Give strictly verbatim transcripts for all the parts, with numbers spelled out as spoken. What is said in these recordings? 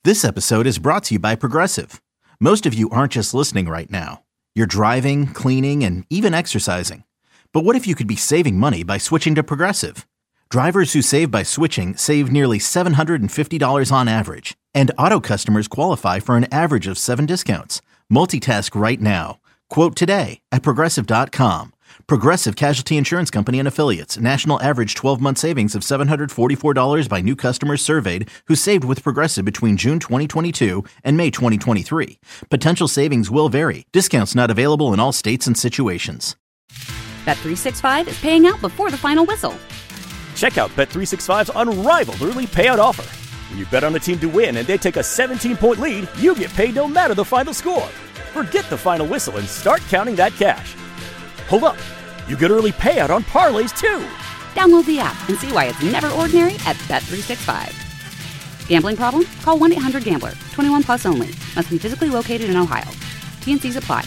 This episode is brought to you by Progressive. Most of you aren't just listening right now. You're driving, cleaning, and even exercising. But what if you could be saving money by switching to Progressive? Drivers who save by switching save nearly seven hundred fifty dollars on average. And auto customers qualify for an average of seven discounts. Multitask right now. Quote today at Progressive dot com. Progressive Casualty Insurance Company and Affiliates. National average twelve-month savings of seven hundred forty-four dollars by new customers surveyed who saved with Progressive between June twenty twenty-two and May twenty twenty-three. Potential savings will vary. Discounts not available in all states and situations. Bet three sixty-five is paying out before the final whistle. Check out Bet three sixty-five's unrivaled early payout offer. When you bet on a team to win and they take a seventeen-point lead, you get paid no matter the final score. Forget the final whistle and start counting that cash. Hold up. You get early payout on parlays, too. Download the app and see why it's never ordinary at Bet three sixty-five. Gambling problem? Call one eight hundred gambler. twenty-one plus only. Must be physically located in Ohio. T and C's apply.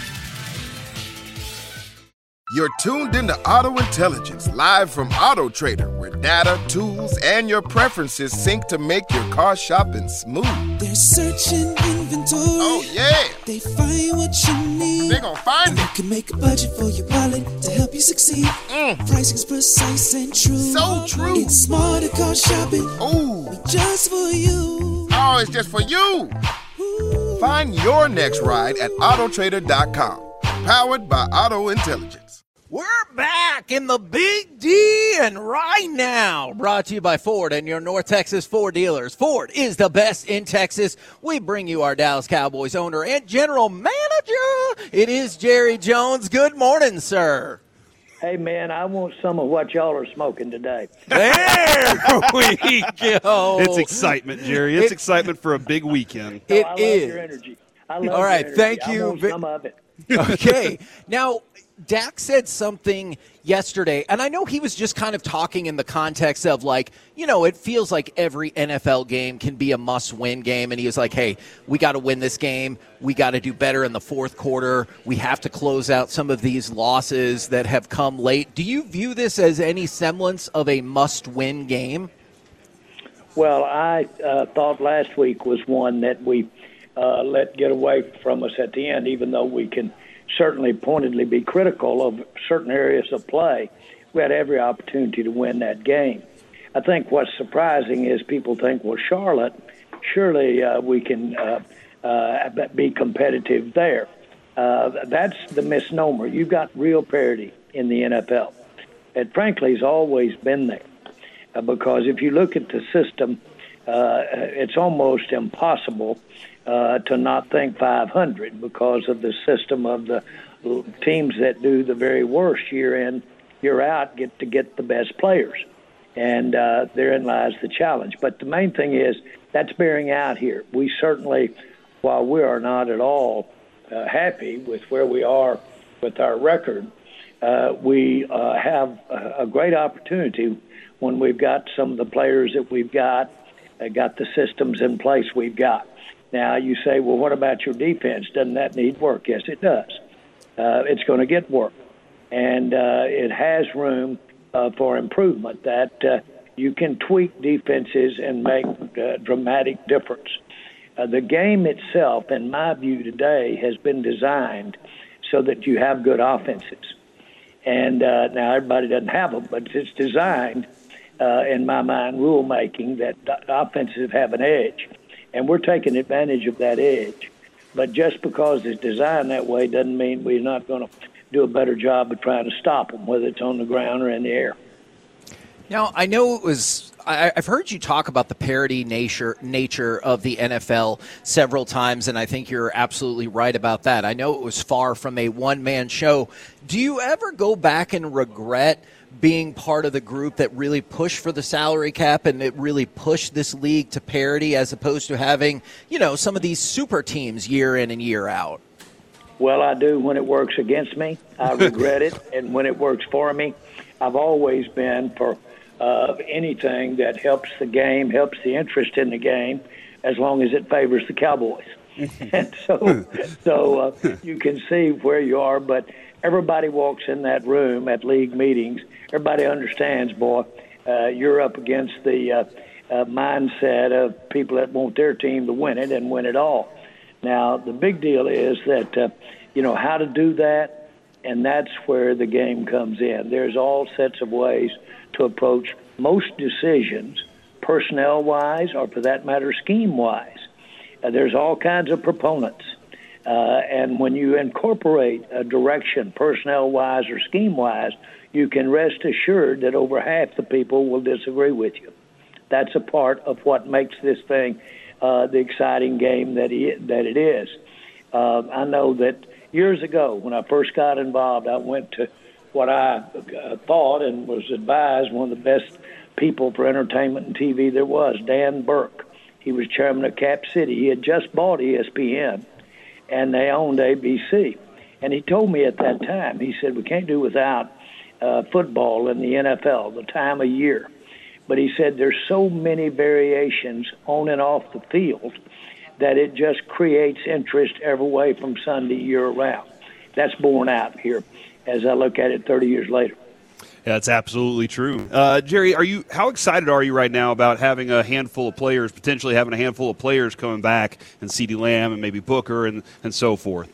You're tuned into Auto Intelligence, live from Auto Trader, where data, tools, and your preferences sync to make your car shopping smooth. They're searching inventory. Oh, yeah. They find what you need. They're gonna find and it. You can make a budget for your wallet to help you succeed. Mm. Pricing's precise and true. So true. It's smarter car shopping. Ooh. Just for you. Oh, it's just for you. Ooh. Find your next ride at Auto Trader dot com. Powered by Auto Intelligence. We're back in the Big D and right now, brought to you by Ford and your North Texas Ford dealers. Ford is the best in Texas. We bring you our Dallas Cowboys owner and general manager. It is Jerry Jones. Good morning, sir. Hey, man, I want some of what y'all are smoking today. There we go. It's excitement, Jerry. It's it, excitement for a big weekend. So it I love is. your energy. I love All right, your energy. thank I you. want some of it. Okay. Now, Dak said something yesterday, and I know he was just kind of talking in the context of, like, you know, it feels like every N F L game can be a must-win game, and he was like, hey, we got to win this game. We got to do better in the fourth quarter. We have to close out some of these losses that have come late. Do you view this as any semblance of a must-win game? Well, I uh, thought last week was one that we uh, let get away from us at the end, even though we can certainly pointedly be critical of certain areas of play. We had every opportunity to win that game. I think what's surprising is people think, well, Charlotte, surely uh, we can uh, uh, be competitive there. Uh, that's the misnomer. You've got real parity in the N F L. It frankly has always been there uh, because if you look at the system, uh, it's almost impossible Uh, to not think five hundred because of the system of the teams that do the very worst year in, year out, get to get the best players. And uh, therein lies the challenge. But the main thing is that's bearing out here. We certainly, while we are not at all uh, happy with where we are with our record, uh, we uh, have a, a great opportunity when we've got some of the players that we've got, uh, got the systems in place we've got. Now, you say, well, what about your defense? Doesn't that need work? Yes, it does. Uh, it's going to get work. And uh, it has room uh, for improvement that uh, you can tweak defenses and make uh, dramatic difference. Uh, the game itself, in my view today, has been designed so that you have good offenses. And uh, now everybody doesn't have them, but it's designed, uh, in my mind, rulemaking that offenses have an edge. And we're taking advantage of that edge. But just because it's designed that way doesn't mean we're not going to do a better job of trying to stop them, whether it's on the ground or in the air. Now, I know it was I, I've heard you talk about the parity nature nature of the N F L several times, and I think you're absolutely right about that. I know it was far from a one-man show. Do you ever go back and regret being part of the group that really pushed for the salary cap and it really pushed this league to parity as opposed to having, you know, some of these super teams year in and year out? Well, I do when it works against me. I regret it. And when it works for me, I've always been for uh, anything that helps the game, helps the interest in the game, as long as it favors the Cowboys. And so, so uh, you can see where you are, but everybody walks in that room at league meetings. Everybody understands, boy, uh, you're up against the uh, uh, mindset of people that want their team to win it and win it all. Now, the big deal is that, uh, you know, how to do that, and that's where the game comes in. There's all sets of ways to approach most decisions, personnel-wise or, for that matter, scheme-wise. Uh, there's all kinds of proponents. Uh, and when you incorporate a direction, personnel-wise or scheme-wise, you can rest assured that over half the people will disagree with you. That's a part of what makes this thing uh, the exciting game that, he, that it is. Uh, I know that years ago when I first got involved, I went to what I uh, thought and was advised one of the best people for entertainment and T V there was, Dan Burke. He was chairman of Cap City. He had just bought E S P N, and they owned A B C. And he told me at that time, he said, we can't do without uh, football in the N F L, the time of year. But he said there's so many variations on and off the field that it just creates interest every way from Sunday year-round. That's borne out here as I look at it thirty years later. Yeah, that's absolutely true. Uh, Jerry, are you? How excited are you right now about having a handful of players, potentially having a handful of players coming back, and CeeDee Lamb and maybe Booker and, and so forth?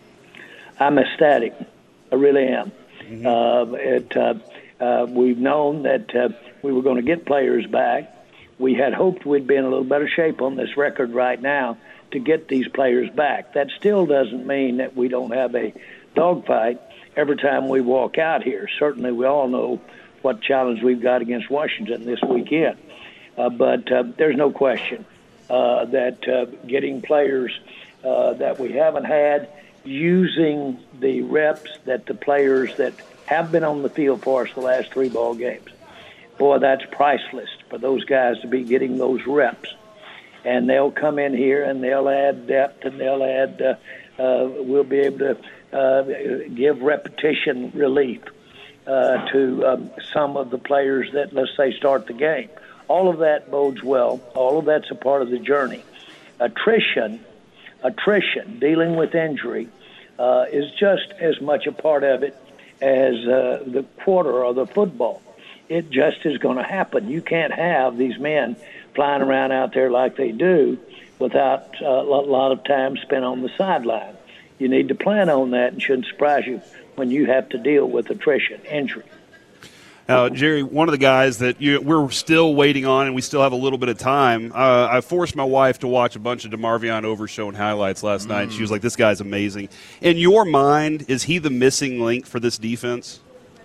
I'm ecstatic. I really am. Mm-hmm. Uh, it, uh, uh, we've known that uh, we were going to get players back. We had hoped we'd be in a little better shape on this record right now to get these players back. That still doesn't mean that we don't have a dogfight every time we walk out here. Certainly we all know what challenge we've got against Washington this weekend. Uh, but uh, there's no question uh, that uh, getting players uh, that we haven't had, using the reps that the players that have been on the field for us the last three ball games, boy, that's priceless for those guys to be getting those reps. And they'll come in here and they'll add depth and they'll add, uh, uh, we'll be able to uh, give repetition relief uh, to um, some of the players that, let's say, start the game. All of that bodes well. All of that's a part of the journey. Attrition, attrition, dealing with injury, uh, is just as much a part of it as uh, the quarter or the football. It just is going to happen. You can't have these men flying around out there like they do without uh, a lot of time spent on the sideline. You need to plan on that, and shouldn't surprise you when you have to deal with attrition, injury. Uh, Jerry, one of the guys that you, we're still waiting on, and we still have a little bit of time, uh, I forced my wife to watch a bunch of DeMarvion Overshown highlights last mm. night. She was like, this guy's amazing. In your mind, is he the missing link for this defense?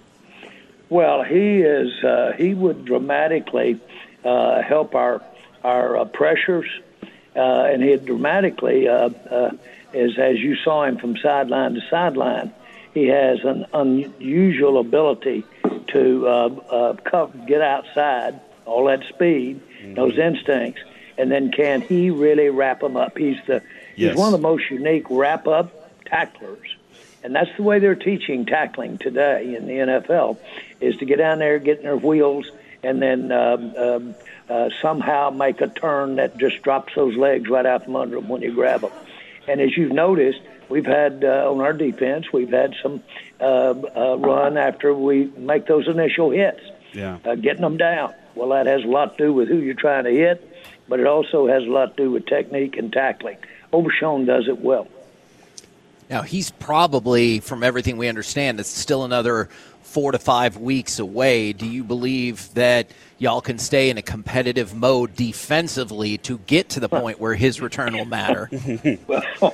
Well, he is. Uh, he would dramatically uh, help our our uh, pressures, uh, and he dramatically, uh, uh, is, as you saw him from sideline to sideline, he has an unusual ability to uh, uh, come, get outside, all that speed, mm-hmm. those instincts, and then can he really wrap them up? He's the yes. he's one of the most unique wrap-up tacklers. And that's the way they're teaching tackling today in the N F L, is to get down there, get in their wheels, and then um, um, uh, somehow make a turn that just drops those legs right out from under them when you grab them. And as you've noticed, we've had uh, on our defense, we've had some uh, uh, run after we make those initial hits, yeah. uh, getting them down. Well, that has a lot to do with who you're trying to hit, but it also has a lot to do with technique and tackling. Overshown does it well. Now, he's probably, from everything we understand, it's still another four to five weeks away. Do you believe that y'all can stay in a competitive mode defensively to get to the point where his return will matter? Well,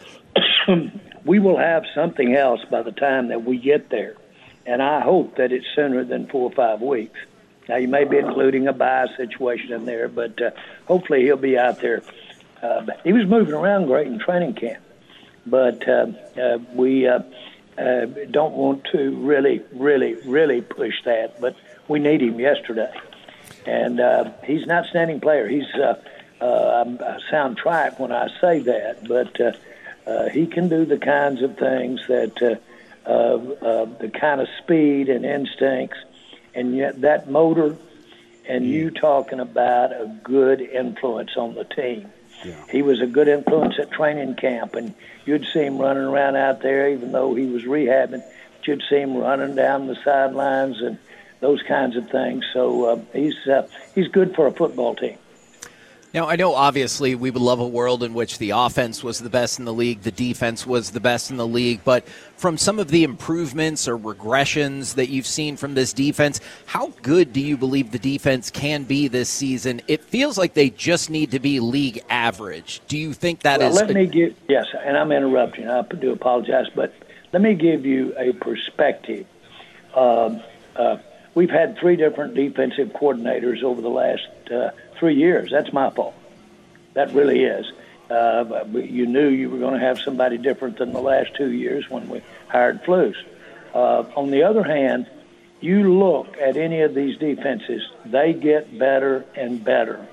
we will have something else by the time that we get there, and I hope that it's sooner than four or five weeks. Now, you may be including a bye situation in there, but uh, hopefully he'll be out there. Uh, he was moving around great in training camp. But uh, uh, we uh, uh, don't want to really, really, really push that. But we need him yesterday. And uh, he's an outstanding player. He's uh, uh, I sound trite when I say that, but uh, uh, he can do the kinds of things that uh, uh, uh, the kind of speed and instincts, and yet that motor, and you talking about a good influence on the team. Yeah. He was a good influence at training camp, and you'd see him running around out there, even though he was rehabbing. You'd see him running down the sidelines and those kinds of things. So uh, he's uh, he's good for a football team. Now, I know obviously we would love a world in which the offense was the best in the league, the defense was the best in the league, but from some of the improvements or regressions that you've seen from this defense, how good do you believe the defense can be this season? It feels like they just need to be league average. Do you think that well, is? Let me give, yes, and I'm interrupting. I do apologize, but let me give you a perspective. Uh, uh, we've had three different defensive coordinators over the last uh, three years. That's my fault. That really is. Uh, you knew you were going to have somebody different than the last two years when we hired Flus. Uh, on the other hand, you look at any of these defenses, they get better and better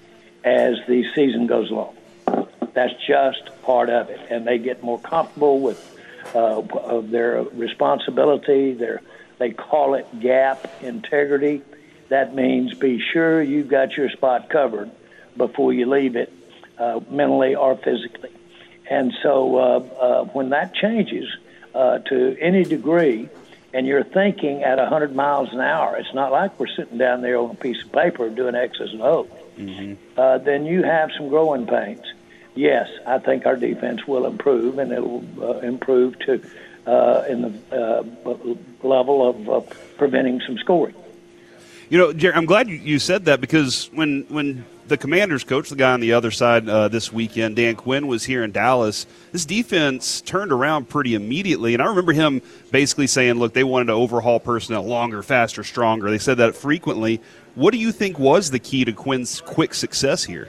as the season goes along. That's just part of it. And they get more comfortable with uh, of their responsibility. Their, they call it gap integrity. That means be sure you've got your spot covered before you leave it, uh, mentally or physically. And so uh, uh, when that changes uh, to any degree, and you're thinking at one hundred miles an hour, it's not like we're sitting down there on a piece of paper doing X's and O's, mm-hmm. uh, then you have some growing pains. Yes, I think our defense will improve, and it will uh, improve to uh, in the uh, level of uh, preventing some scoring. You know, Jerry, I'm glad you, you said that, because when when the Commanders coach, the guy on the other side uh, this weekend, Dan Quinn, was here in Dallas, this defense turned around pretty immediately. And I remember him basically saying, look, they wanted to overhaul personnel longer, faster, stronger. They said that frequently. What do you think was the key to Quinn's quick success here?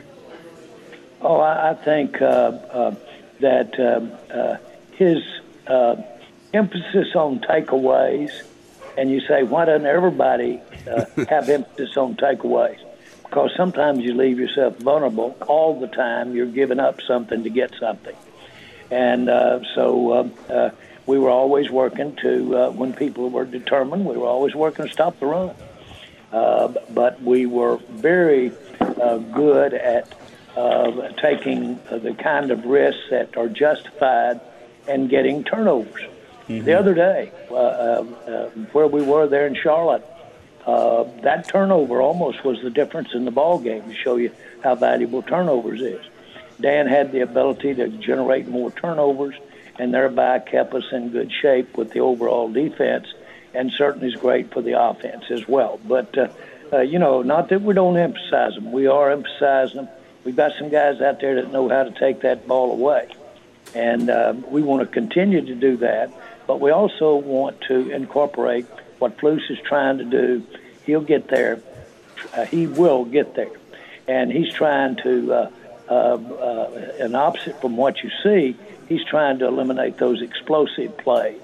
Oh, I, I think uh, uh, that uh, uh, his uh, emphasis on takeaways, and you say, why doesn't everybody uh, have emphasis on takeaways? Because sometimes you leave yourself vulnerable. All the time you're giving up something to get something. And uh, so uh, uh, we were always working to, uh, when people were determined, we were always working to stop the run. Uh, but we were very uh, good at uh, taking uh, the kind of risks that are justified and getting turnovers. Mm-hmm. The other day, uh, uh, uh, where we were there in Charlotte, uh, that turnover almost was the difference in the ball game to show you how valuable turnovers is. Dan had the ability to generate more turnovers and thereby kept us in good shape with the overall defense, and certainly is great for the offense as well. But, uh, uh, you know, not that we don't emphasize them. We are emphasizing them. We've got some guys out there that know how to take that ball away. And uh, we want to continue to do that. But we also want to incorporate what Flus is trying to do. He'll get there. Uh, he will get there. And he's trying to, uh, uh, uh, an opposite from what you see, he's trying to eliminate those explosive plays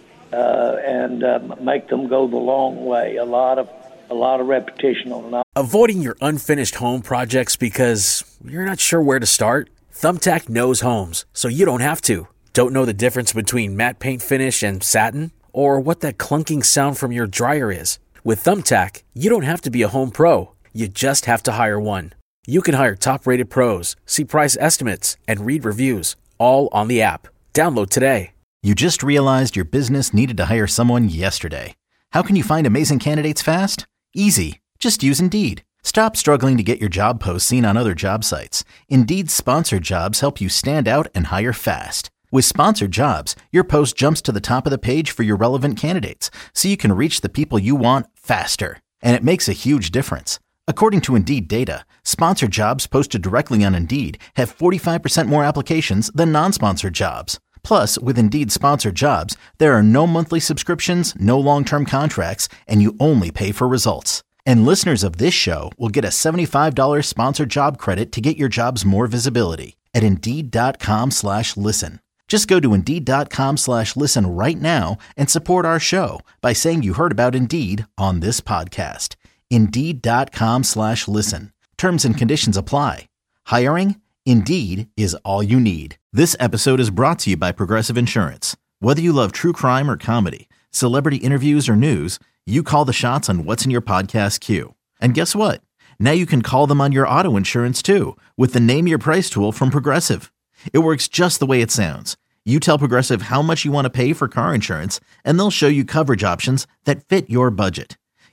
uh, and uh, make them go the long way. A lot of a lot of repetition on an. Avoiding your unfinished home projects because you're not sure where to start? Thumbtack knows homes, so you don't have to. Don't know the difference between matte paint finish and satin? Or what that clunking sound from your dryer is? With Thumbtack, you don't have to be a home pro. You just have to hire one. You can hire top-rated pros, see price estimates, and read reviews, all on the app. Download today. You just realized your business needed to hire someone yesterday. How can you find amazing candidates fast? Easy. Just use Indeed. Stop struggling to get your job posts seen on other job sites. Indeed's sponsored jobs help you stand out and hire fast. With sponsored jobs, your post jumps to the top of the page for your relevant candidates, so you can reach the people you want faster. And it makes a huge difference. According to Indeed data, sponsored jobs posted directly on Indeed have forty-five percent more applications than non-sponsored jobs. Plus, with Indeed sponsored jobs, there are no monthly subscriptions, no long-term contracts, and you only pay for results. And listeners of this show will get a seventy-five dollars sponsored job credit to get your jobs more visibility at Indeed.com slash listen. Just go to Indeed.com slash listen right now and support our show by saying you heard about Indeed on this podcast. Indeed.com slash listen. Terms and conditions apply. Hiring? Indeed is all you need. This episode is brought to you by Progressive Insurance. Whether you love true crime or comedy, celebrity interviews or news, you call the shots on what's in your podcast queue. And guess what? Now you can call them on your auto insurance too with the Name Your Price tool from Progressive. It works just the way it sounds. You tell Progressive how much you want to pay for car insurance, and they'll show you coverage options that fit your budget.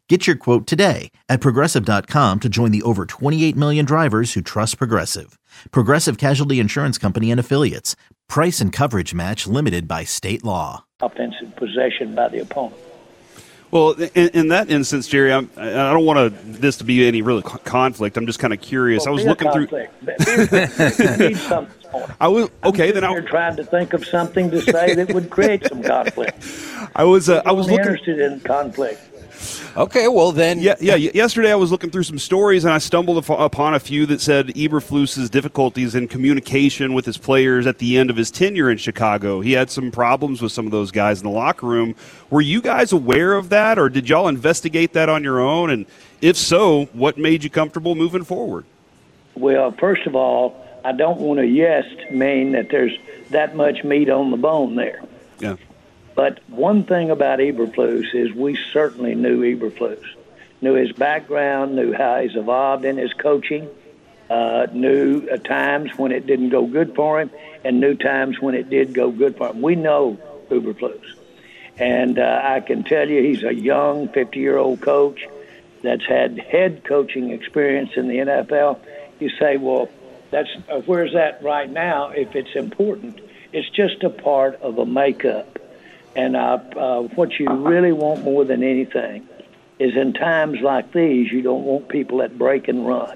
Get your quote today at Progressive dot com to join the over twenty-eight million drivers who trust Progressive. Progressive Casualty Insurance Company and Affiliates. Price and coverage match limited by state law. Offensive possession by the opponent. Well, in, in that instance, Jerry, I'm, I don't want to, this to be any real conflict. I'm just kind of curious. Well, I was looking conflict. through. You need something. I was okay. I'm then I You're trying to think of something to say that would create some conflict. I was. Uh, I was I'm looking. interested in conflict. Okay, well then. Yeah, yeah. Yesterday I was looking through some stories and I stumbled upon a few that said Eberflus's difficulties in communication with his players at the end of his tenure in Chicago. He had some problems with some of those guys in the locker room. Were you guys aware of that, or did y'all investigate that on your own? And if so, what made you comfortable moving forward? Well, first of all, I don't want to yes mean that there's that much meat on the bone there. Yeah. But one thing about Eberflus is we certainly knew Eberflus, knew his background, knew how he's evolved in his coaching, uh, knew uh, times when it didn't go good for him, and knew times when it did go good for him. We know Eberflus. And uh, I can tell you he's a young fifty-year-old coach that's had head coaching experience in the N F L. You say, well, that's uh, where's that right now if it's important? It's just a part of a makeup. And uh, uh, what you really want more than anything is in times like these, you don't want people that break and run.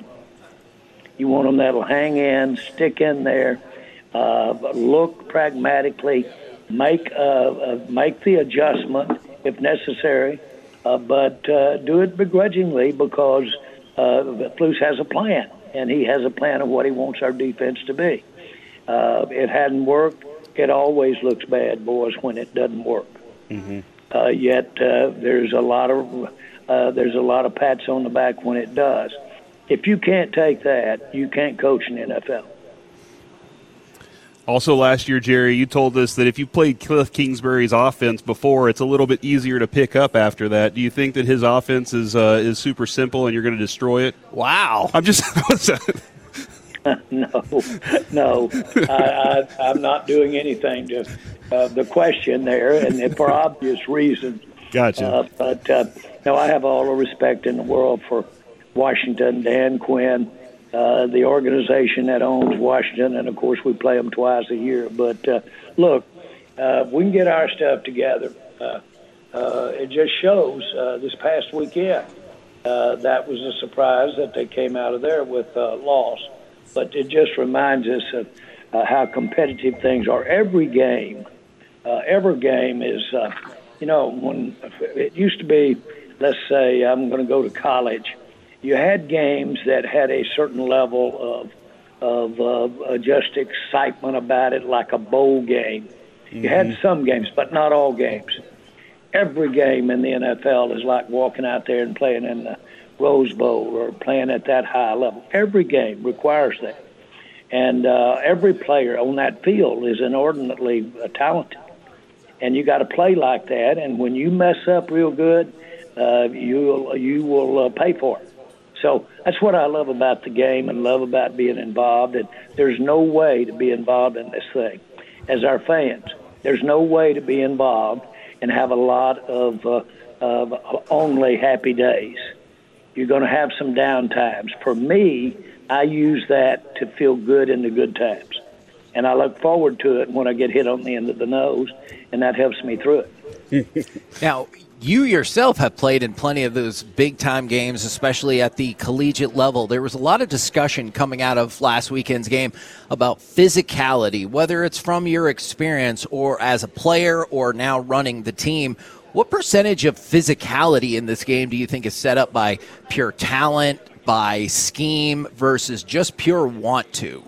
You want them that'll hang in, stick in there, uh, look pragmatically, make uh, uh, make the adjustment if necessary, uh, but uh, do it begrudgingly because uh, Flus has a plan, and he has a plan of what he wants our defense to be. Uh, it hadn't worked. It always looks bad, boys, when it doesn't work. Mm-hmm. Uh, yet uh, there's a lot of uh, there's a lot of pats on the back when it does. If you can't take that, you can't coach in the N F L. Also last year, Jerry, you told us that if you played Cliff Kingsbury's offense before, it's a little bit easier to pick up after that. Do you think that his offense is uh, is super simple and you're going to destroy it? Wow. I'm just no, no, I, I, I'm not doing anything to uh, the question there, and for obvious reasons. Gotcha. Uh, but uh, no, I have all the respect in the world for Washington, Dan Quinn, uh, the organization that owns Washington, and of course we play them twice a year. But uh, look, uh, we can get our stuff together. Uh, uh, it just shows uh, this past weekend uh, that was a surprise that they came out of there with uh, loss. But it just reminds us of uh, how competitive things are. Every game, uh, every game is, uh, you know, when it used to be, let's say I'm going to go to college, you had games that had a certain level of, of uh, just excitement about it, like a bowl game. Mm-hmm. You had some games, but not all games. Every game in the N F L is like walking out there and playing in the Rose Bowl or playing at that high level. Every game requires that. And uh, every player on that field is inordinately uh, talented. And you got to play like that. And when you mess up real good, uh, you you will uh, pay for it. So that's what I love about the game and love about being involved. And there's no way to be involved in this thing. As our fans, there's no way to be involved and have a lot of, uh, of only happy days. You're going to have some down times. For me, I use that to feel good in the good times. And I look forward to it when I get hit on the end of the nose, and that helps me through it. Now, you yourself have played in plenty of those big-time games, especially at the collegiate level. There was a lot of discussion coming out of last weekend's game about physicality, whether it's from your experience or as a player or now running the team. What percentage of physicality in this game do you think is set up by pure talent, by scheme, versus just pure want to?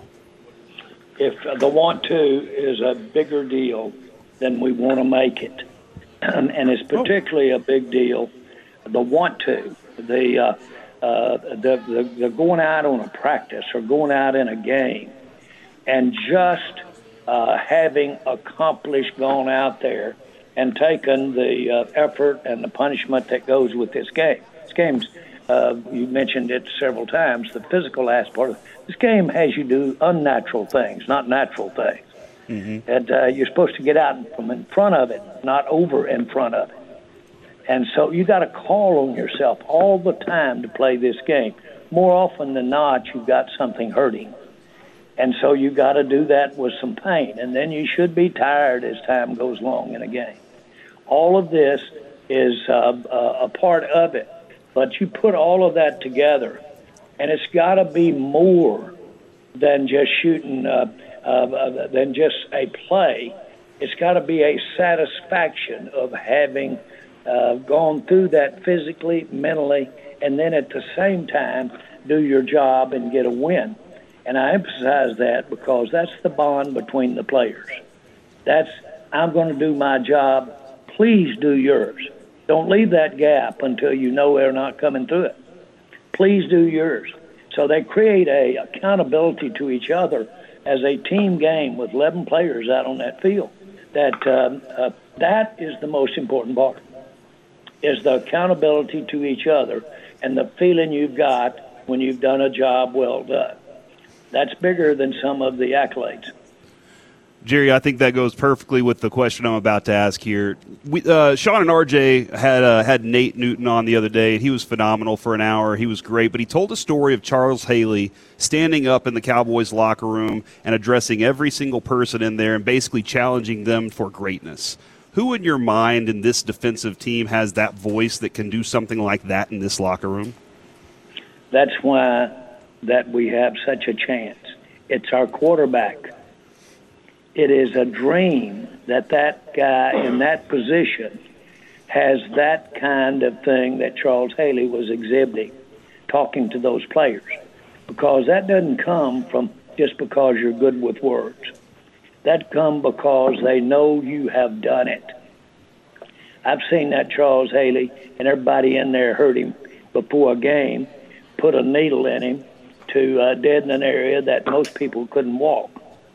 If the want to is a bigger deal than we want to make it, and it's particularly a big deal, the want to, the, uh, uh, the, the, the going out on a practice or going out in a game and just uh, having accomplished, gone out there and taken the uh, effort and the punishment that goes with this game. This game's, uh, you mentioned it several times, the physical aspect. This game has you do unnatural things, not natural things. Mm-hmm. And uh, you're supposed to get out from in front of it, not over in front of it. And so you got to call on yourself all the time to play this game. More often than not, you've got something hurting. And so you got to do that with some pain. And then you should be tired as time goes along in a game. All of this is uh, a part of it. But you put all of that together, and it's got to be more than just shooting, uh, uh, than just a play. It's got to be a satisfaction of having uh, gone through that physically, mentally, and then at the same time do your job and get a win. And I emphasize that because that's the bond between the players. That's, I'm going to do my job. Please do yours. Don't leave that gap until you know they're not coming through it. Please do yours. So they create a accountability to each other as a team game with eleven players out on that field. That um, uh, that is the most important part, is the accountability to each other and the feeling you've got when you've done a job well done. That's bigger than some of the accolades. Jerry, I think that goes perfectly with the question I'm about to ask here. We, uh, Sean and R J had uh, had Nate Newton on the other day, and he was phenomenal for an hour. He was great, but he told a story of Charles Haley standing up in the Cowboys locker room and addressing every single person in there and basically challenging them for greatness. Who in your mind in this defensive team has that voice that can do something like that in this locker room? That's why that we have such a chance. It's our quarterback. It is a dream that that guy in that position has that kind of thing that Charles Haley was exhibiting, talking to those players, because that doesn't come from just because you're good with words. That comes because they know you have done it. I've seen that Charles Haley and everybody in there heard him before a game, put a needle in him to uh, deaden an area that most people couldn't walk,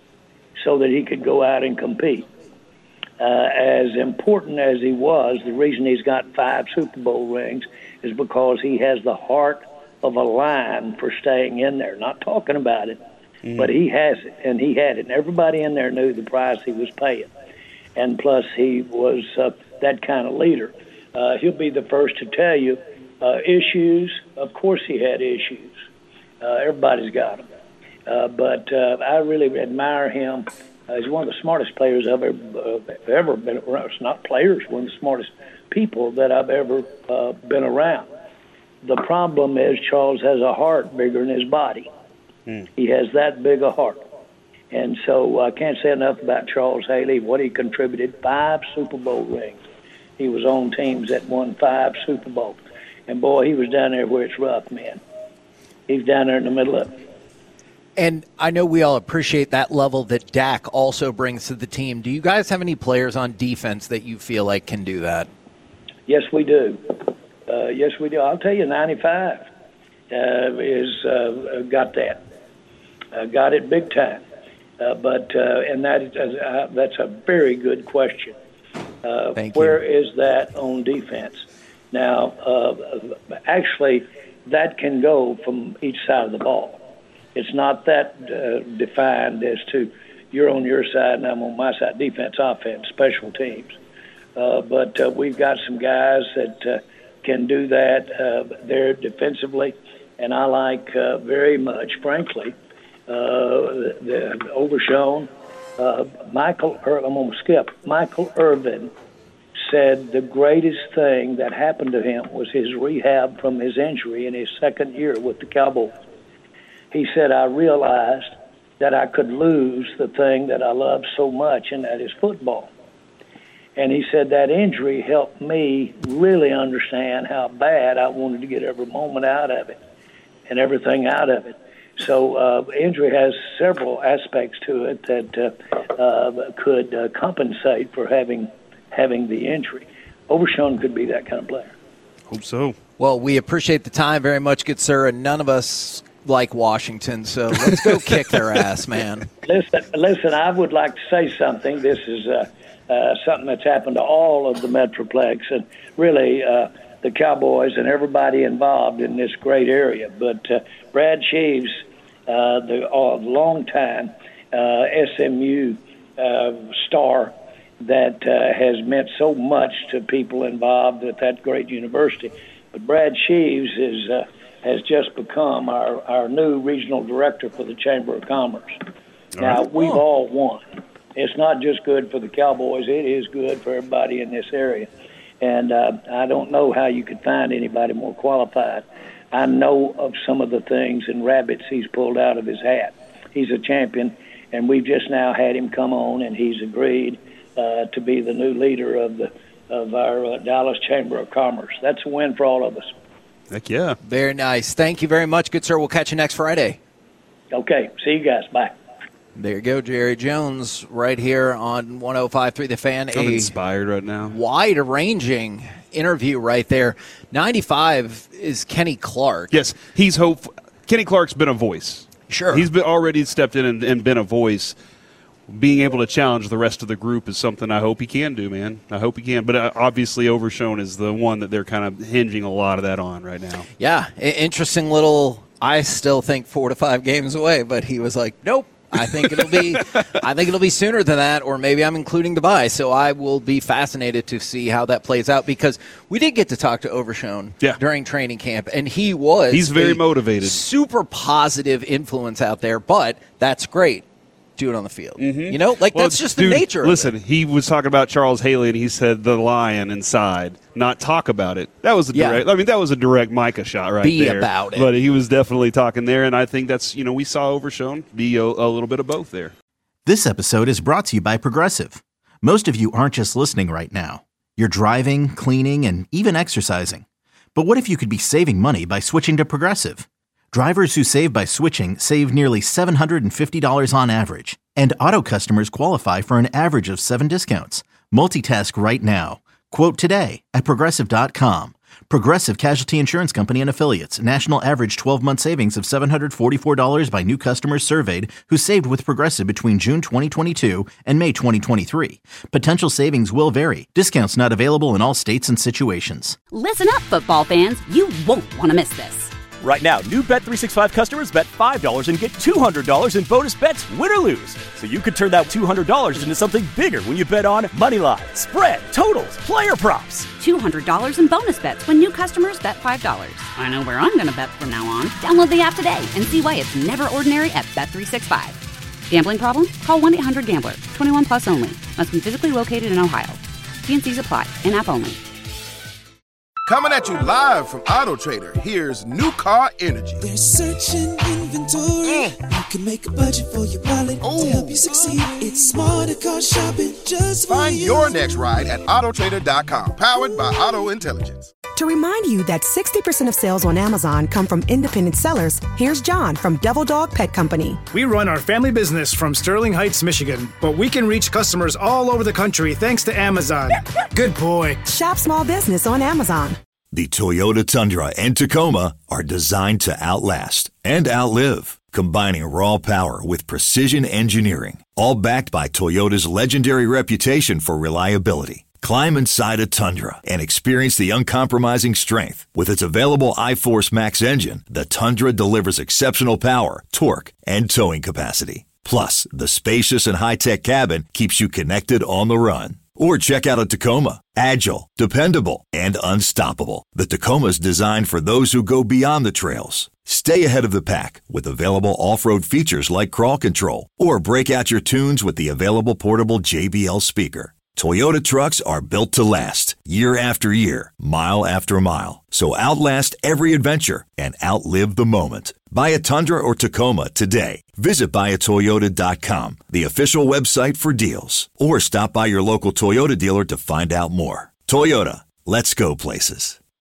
so that he could go out and compete. Uh, as important as he was, the reason he's got five Super Bowl rings is because he has the heart of a lion for staying in there. Not talking about it, mm. but he has it, and he had it. And everybody in there knew the price he was paying. And plus, he was uh, that kind of leader. Uh, he'll be the first to tell you uh, issues. Of course he had issues. Uh, everybody's got them. Uh, but uh, I really admire him. Uh, he's one of the smartest players I've ever, uh, ever been around. It's not players, one of the smartest people that I've ever uh, been around. The problem is Charles has a heart bigger than his body. Mm. He has that big a heart. And so I can't say enough about Charles Haley, what he contributed. Five Super Bowl rings. He was on teams that won five Super Bowls. And, boy, he was down there where it's rough, man. He's down there in the middle of it. And I know we all appreciate that level that Dak also brings to the team. Do you guys have any players on defense that you feel like can do that? Yes, we do. Uh, yes, we do. I'll tell you, ninety-five uh, is uh, got that. Uh, got it big time. Uh, but uh, and that is, uh, that's a very good question. Uh, Thank where you. is that on defense? Now, uh, actually, that can go from each side of the ball. It's not that uh, defined as to you're on your side and I'm on my side, defense, offense, special teams. Uh, but uh, we've got some guys that uh, can do that uh, there defensively, and I like uh, very much, frankly, uh, the, the Overshown. Uh, Michael, Ir- I'm going to skip. Michael Irvin said the greatest thing that happened to him was his rehab from his injury in his second year with the Cowboys. He said, I realized that I could lose the thing that I love so much, and that is football. And he said that injury helped me really understand how bad I wanted to get every moment out of it and everything out of it. So uh, injury has several aspects to it that uh, uh, could uh, compensate for having having the injury. Overshown could be that kind of player. Hope so. Well, we appreciate the time very much, good sir, and none of us like Washington, so let's go kick their ass, man. Listen, listen. I would like to say something. This is uh, uh, something that's happened to all of the Metroplex, and really uh, the Cowboys and everybody involved in this great area. But uh, Brad Sheaves, uh, the uh, long-time uh, S M U uh, star that uh, has meant so much to people involved at that great university. But Brad Sheaves is uh, has just become our, our new regional director for the Chamber of Commerce. All now, right. we've oh. all won. It's not just good for the Cowboys. It is good for everybody in this area. And uh, I don't know how you could find anybody more qualified. I know of some of the things and rabbits he's pulled out of his hat. He's a champion, and we've just now had him come on, and he's agreed uh, to be the new leader of the of our uh, Dallas Chamber of Commerce. That's a win for all of us. Heck yeah. Very nice. Thank you very much, good sir. We'll catch you next Friday. Okay. See you guys. Bye. There you go, Jerry Jones, right here on one oh five point three The Fan. I'm a inspired right now. Wide-ranging interview right there. ninety-five is Kenny Clark. Yes, he's hope. Kenny Clark's been a voice. Sure. He's been already stepped in and, and been a voice. Being able to challenge the rest of the group is something I hope he can do, man. I hope he can. But uh, obviously Overshone is the one that they're kind of hinging a lot of that on right now. Yeah, interesting little, I still think four to five games away, but he was like, nope. I think it'll be I think it'll be sooner than that, or maybe I'm including Dubai. So I will be fascinated to see how that plays out, because we did get to talk to Overshone yeah. during training camp, and he was He's very motivated. Super positive influence out there, but that's great. Do it on the field. Mm-hmm. You know, like well, that's just dude, the nature listen, of it. He was talking about Charles Haley, and he said the lion inside, not talk about it. That was a direct, yeah. I mean, that was a direct Micah shot right be there. Be about it. But he was definitely talking there, and I think that's, you know, we saw Overshone be a, a little bit of both there. This episode is brought to you by Progressive. Most of you aren't just listening right now. You're driving, cleaning, and even exercising. But what if you could be saving money by switching to Progressive? Drivers who save by switching save nearly seven hundred fifty dollars on average. And auto customers qualify for an average of seven discounts. Multitask right now. Quote today at Progressive dot com. Progressive Casualty Insurance Company and Affiliates. National average twelve-month savings of seven hundred forty-four dollars by new customers surveyed who saved with Progressive between June twenty twenty-two and May twenty twenty-three. Potential savings will vary. Discounts not available in all states and situations. Listen up, football fans. You won't want to miss this. Right now, new Bet three sixty-five customers bet five dollars and get two hundred dollars in bonus bets, win or lose. So you could turn that two hundred dollars into something bigger when you bet on money line, spread, totals, player props. two hundred dollars in bonus bets when new customers bet five dollars. I know where I'm going to bet from now on. Download the app today and see why it's never ordinary at Bet three sixty-five. Gambling problem? Call one eight hundred gambler. twenty-one plus only. Must be physically located in Ohio. T and C's apply. In-app only. Coming at you live from Auto Trader, here's New Car Energy. They're searching inventory. Mm. You can make a budget for your wallet Ooh. To help you succeed. It's smarter car shopping just for Find you. your next ride at auto trader dot com. Powered by Auto Intelligence. To remind you that sixty percent of sales on Amazon come from independent sellers, here's John from Devil Dog Pet Company. We run our family business from Sterling Heights, Michigan, but we can reach customers all over the country thanks to Amazon. Good boy. Shop small business on Amazon. The Toyota Tundra and Tacoma are designed to outlast and outlive, combining raw power with precision engineering, all backed by Toyota's legendary reputation for reliability. Climb inside a Tundra and experience the uncompromising strength. With its available iForce Max engine, the Tundra delivers exceptional power, torque, and towing capacity. Plus, the spacious and high-tech cabin keeps you connected on the run. Or check out a Tacoma. Agile, dependable, and unstoppable. The Tacoma's designed for those who go beyond the trails. Stay ahead of the pack with available off-road features like crawl control. Or break out your tunes with the available portable J B L speaker. Toyota trucks are built to last, year after year, mile after mile. So outlast every adventure and outlive the moment. Buy a Tundra or Tacoma today. Visit buy a toyota dot com, the official website for deals. Or stop by your local Toyota dealer to find out more. Toyota, let's go places.